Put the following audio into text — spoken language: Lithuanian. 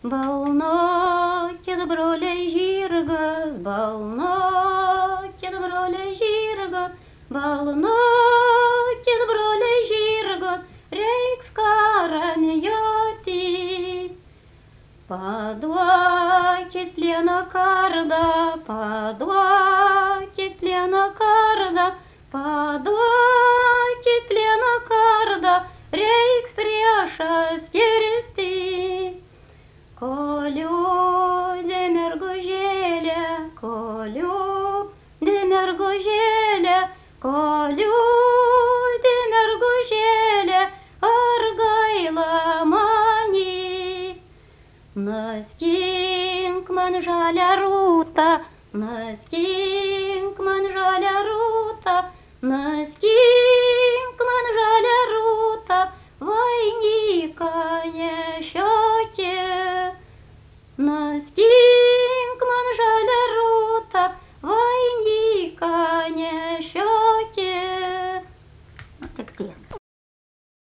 Balnokit broliai žirgas, balnokit broliai žirgas, balnokit broliai žirgas, reiks karanjoti. Paduokit plieno kardą, paduokit plieno kardą, paduokit plieno kardą, reiks priešas kirsti. Koliudė mergužėlė, koliudė mergužėlė, koliudė mergužėlė, ar gaila mani? Naskink man žalią rūtą, naskink man žalią rūtą, naskink man žalią rūtą, vainiką nešioti. Naskink man žalią rūtą, vainiką nešioti. Tik tiek.